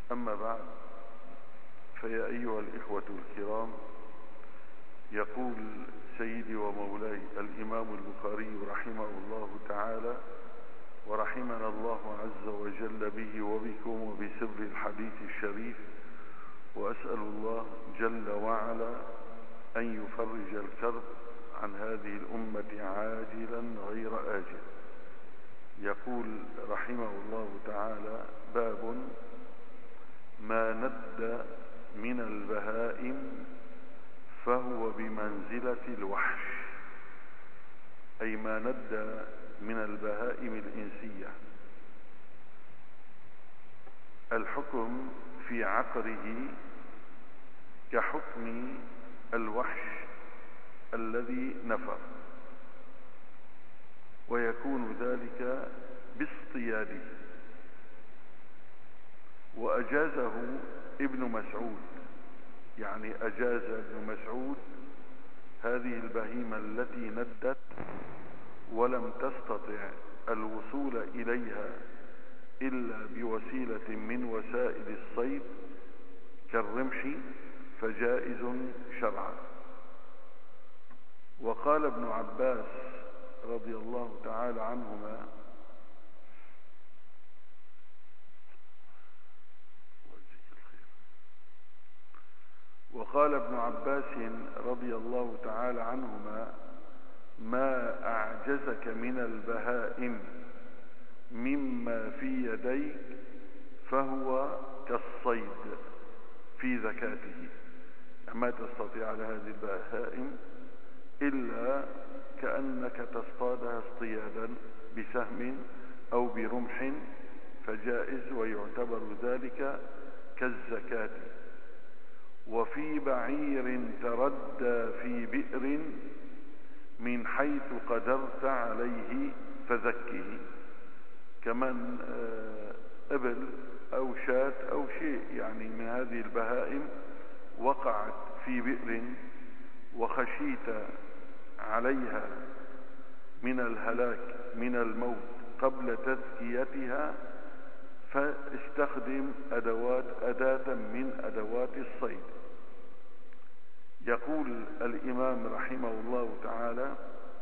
أما بعد، فيا أيها الإخوة الكرام، يقول سيدي ومولاي الإمام البخاري رحمه الله تعالى، ورحمنا الله عز وجل به وبكم وبسر الحديث الشريف، وأسأل الله جل وعلا أن يفرج الكرب عن هذه الأمة عاجلا غير آجل. يقول رحمه الله تعالى: باب ما ند من البهائم فهو بمنزلة الوحش، أي ما ند من البهائم الإنسية. الحكم في عقره كحكم الوحش الذي نفر، ويكون ذلك باصطياده. وأجازه ابن مسعود، يعني أجاز ابن مسعود هذه البهيمة التي ندت ولم تستطع الوصول إليها إلا بوسيلة من وسائل الصيد كالرمح، فجائز شرعا. وقال ابن عباس رضي الله تعالى عنهما: وقال ابن عباس رضي الله تعالى عنهما: ما أعجزك من البهائم مما في يديك فهو كالصيد في زكاته. ما تستطيع على هذه البهائم إلا كأنك تصطادها اصطيادا بسهم أو برمح، فجائز ويعتبر ذلك كالزكاة. وفي بعير تردى في بئر من حيث قدرت عليه فزكه، كمن إبل أو شاة أو شيء يعني من هذه البهائم وقعت في بئر وخشيت عليها من الهلاك من الموت قبل تزكيتها، فاستخدم أداة من أدوات الصيد. يقول الإمام رحمه الله تعالى: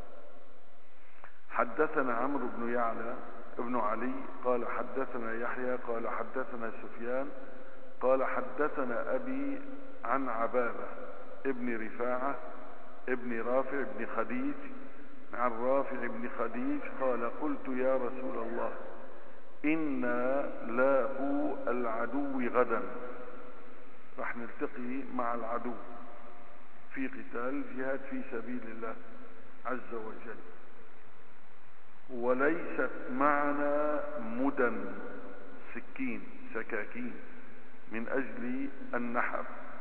حدثنا عمرو بن يعلى ابن علي قال حدثنا يحيى قال حدثنا سفيان قال حدثنا أبي عن عبادة ابن رفاعة ابن رافع بن خديج عن رافع بن خديج قال: قلت يا رسول الله، إنا لاقوا العدو غدا، راح نلتقي مع العدو في قتال جهاد في سبيل الله عز وجل، وليست معنا مدن سكاكين من أجل النحر،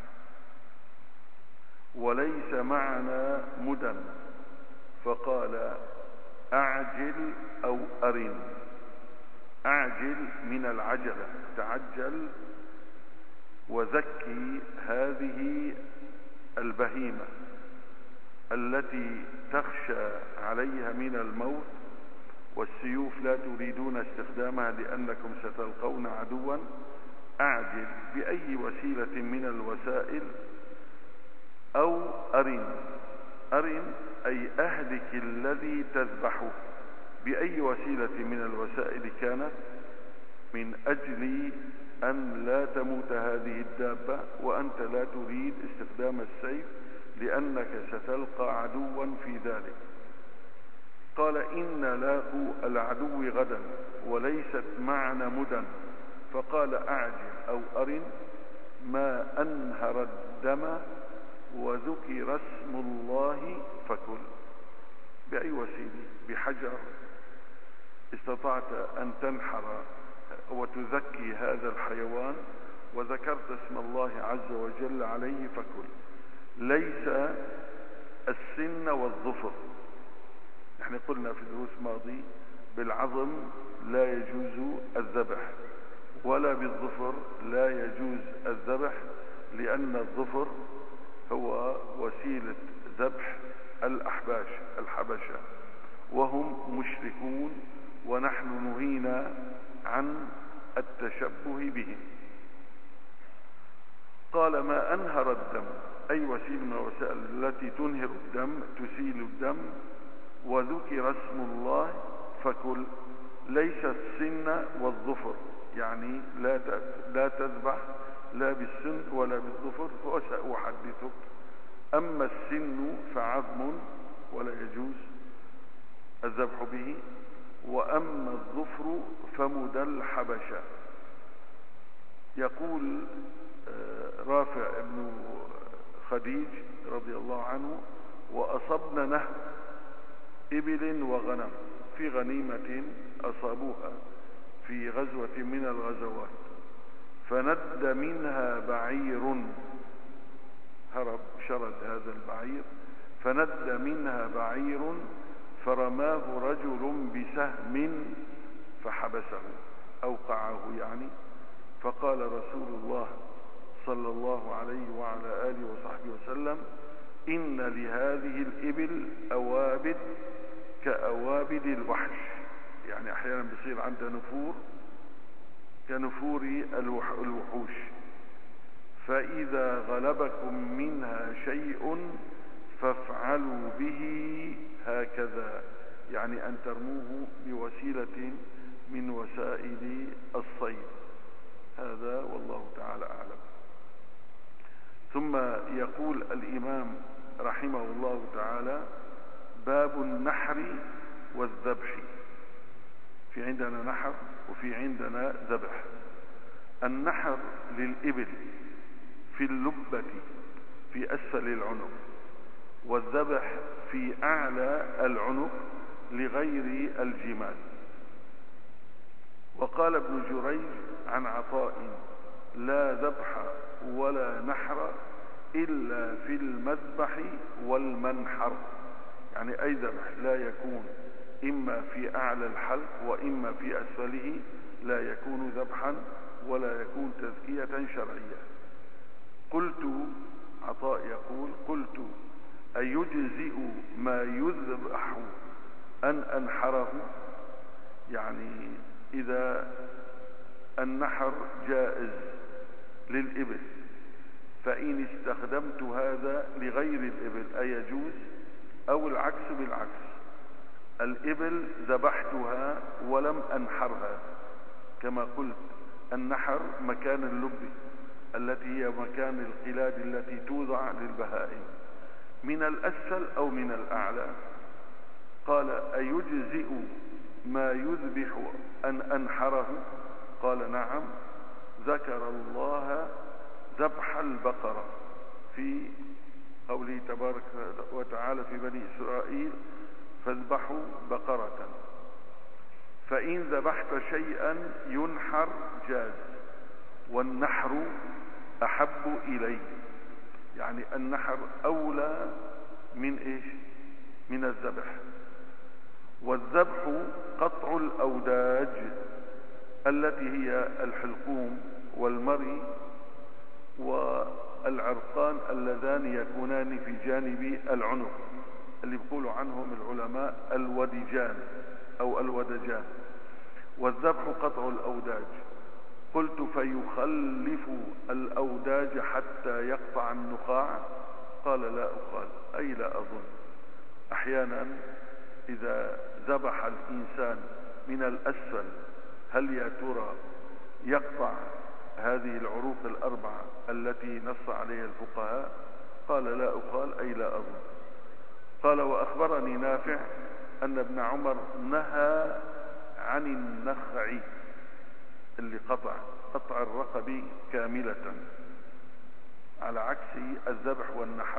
وليس معنا مدن. فقال: أعجل أو أرن. أعجل من العجلة، تعجل وزكي هذه البهيمة التي تخشى عليها من الموت، والسيوف لا تريدون استخدامها لأنكم ستلقون عدوا. أعجل بأي وسيلة من الوسائل، أو أرن أي أهلك الذي تذبحه بأي وسيلة من الوسائل كانت، من أجل أن لا تموت هذه الدابة وأنت لا تريد استخدام السيف لأنك ستلقى عدوا في ذلك. قال: إن لاقوا العدو غدا وليست معنا مدن. فقال: أعجل أو أرن ما أنهر الدم وذكر اسم الله فكل. بأي وسيلة، بحجر استطعت أن تنحر وتزكي هذا الحيوان وذكرت اسم الله عز وجل عليه فكل. ليس السن والظفر، نحن قلنا في دروس ماضي بالعظم لا يجوز الذبح، ولا بالظفر لا يجوز الذبح، لأن الظفر هو وسيلة ذبح الحبشة، وهم مشركون، ونحن نهينا عن التشبه بهم. قال ما أنهر الدم، أي وسيلة من الوسائل التي تنهر الدم تسيل الدم، وذكر اسم الله فكل، ليس السن والظفر، يعني لا تذبح لا بالسن ولا بالظفر، وسأحدثك. أما السن فعظم ولا يجوز الذبح به، وأما الظفر فمدى الحبشة. يقول رافع بن خديج رضي الله عنه: وأصبنا نهب إبل وغنم في غنيمة أصابوها في غزوة من الغزوات، فند منها بعير، هرب شرد هذا البعير، فند منها بعير فرماه رجل بسهم فحبسه، أوقعه يعني. فقال رسول الله صلى الله عليه وعلى آله وصحبه وسلم: إن لهذه الإبل أوابد كأوابد الوحش، يعني أحيانا بيصير عندها نفور كنفور الوحوش، فإذا غلبكم منها شيء فافعلوا به هكذا، يعني أن ترموه بوسيلة من وسائل الصيد. هذا والله تعالى أعلم. ثم يقول الإمام رحمه الله تعالى: باب النحر والذبح. في عندنا نحر وفي عندنا ذبح. النحر للإبل في اللبة في أسفل العنق، والذبح في أعلى العنق لغير الجمال. وقال ابن جريج عن عطاء: لا ذبح ولا نحر إلا في المذبح والمنحر، يعني أي ذبح لا يكون إما في أعلى الحلق وإما في أسفله لا يكون ذبحا ولا يكون تزكية شرعية. قلت، عطاء يقول: قلت أيجزئ ما يذبح أن أنحره؟ يعني إذا النحر جائز للإبل، فإن استخدمت هذا لغير الإبل أيجوز؟ أو العكس بالعكس، الإبل ذبحتها ولم أنحرها، كما قلت النحر مكان اللب التي هي مكان القلاد التي توضع للبهائم من الأسفل أو من الأعلى. قال: أيجزئ ما يذبح أن أنحره؟ قال: نعم. ذكر الله ذبح البقرة في قوله تبارك وتعالى في بني إسرائيل: فاذبحوا بقرة. فإن ذبحت شيئا ينحر جاز، والنحر أحب إلي، يعني النحر أولى من إيش؟ من الذبح. والذبح قطع الأوداج التي هي الحلقوم والمري والعرقان اللذان يكونان في جانب العنق، اللي بيقولوا عنهم العلماء الودجان أو الودجان. والذبح قطع الأوداج. قلت: فيخلف الأوداج حتى يقطع النخاع؟ قال: لا أقال، أي لا أظن. أحيانا إذا ذبح الإنسان من الأسفل هل يا ترى يقطع هذه العروق الأربعة التي نص عليها الفقهاء؟ قال: لا أقال، أي لا أظن. قال: وأخبرني نافع أن ابن عمر نهى عن النخع اللي قطع الرقبة كاملة، على عكس الذبح والنحر.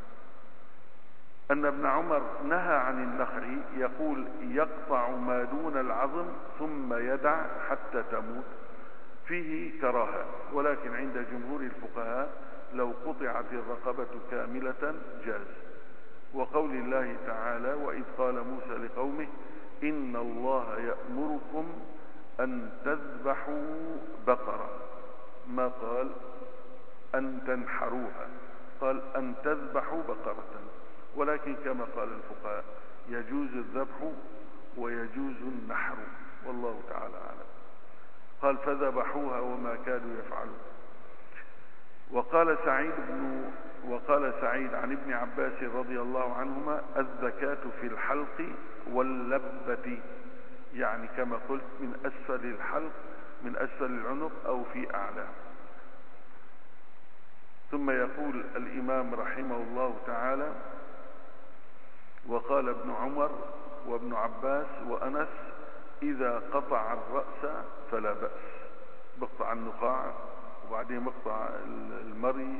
أن ابن عمر نهى عن النخع، يقول: يقطع ما دون العظم ثم يدع حتى تموت، فيه كراهة، ولكن عند جمهور الفقهاء لو قطعت الرقبة كاملة جاز. وقول الله تعالى: وإذ قال موسى لقومه إن الله يأمركم أن تذبحوا بقرة، ما قال أن تنحروها، قال أن تذبحوا بقرة. ولكن كما قال الفقهاء يجوز الذبح ويجوز النحر، والله تعالى أعلم. قال: فذبحوها وما كانوا يفعلون. وقال سعيد عن ابن عباس رضي الله عنهما: الزكاة في الحلق واللبة، يعني كما قلت من أسفل الحلق، من أسفل العنق أو في أعلى. ثم يقول الإمام رحمه الله تعالى: وقال ابن عمر وابن عباس وأنس: إذا قطع الرأس فلا بأس، بقطع النقاع وبعدين بقطع المري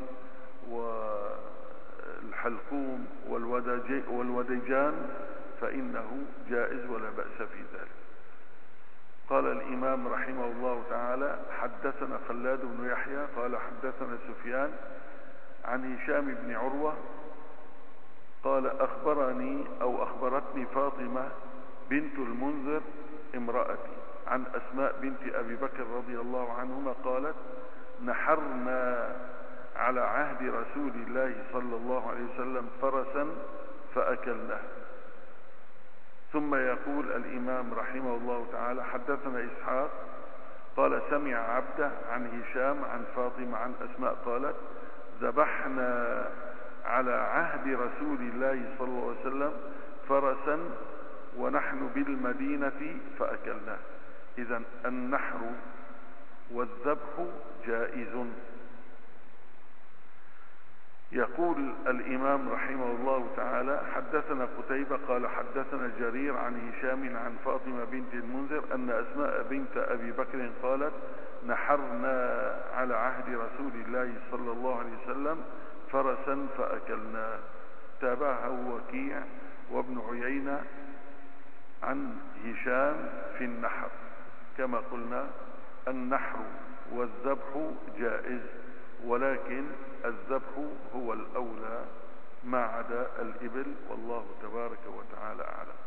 والحلقوم والوديجان فإنه جائز ولا بأس في ذلك. قال الإمام رحمه الله تعالى: حدثنا خلاد بن يحيى قال حدثنا سفيان عن هشام بن عروة قال: أخبرتني فاطمة بنت المنذر امرأتي عن أسماء بنت أبي بكر رضي الله عنهما قالت: نحرنا على عهد رسول الله صلى الله عليه وسلم فرسا فأكلناه. ثم يقول الإمام رحمه الله تعالى: حدثنا إسحاق قال سمع عبده عن هشام عن فاطمة عن أسماء قالت: ذبحنا على عهد رسول الله صلى الله عليه وسلم فرسا ونحن بالمدينة فأكلناه. إذن النحر والذبح جائز. يقول الإمام رحمه الله تعالى: حدثنا قتيبة قال حدثنا جرير عن هشام عن فاطمة بنت المنذر أن أسماء بنت أبي بكر قالت: نحرنا على عهد رسول الله صلى الله عليه وسلم فرسا فأكلناه. تابعه وكيع وابن عيينة عن هشام في النحر. كما قلنا النحر والذبح جائز، ولكن الذبح هو الأولى ما عدا الإبل، والله تبارك وتعالى أعلم.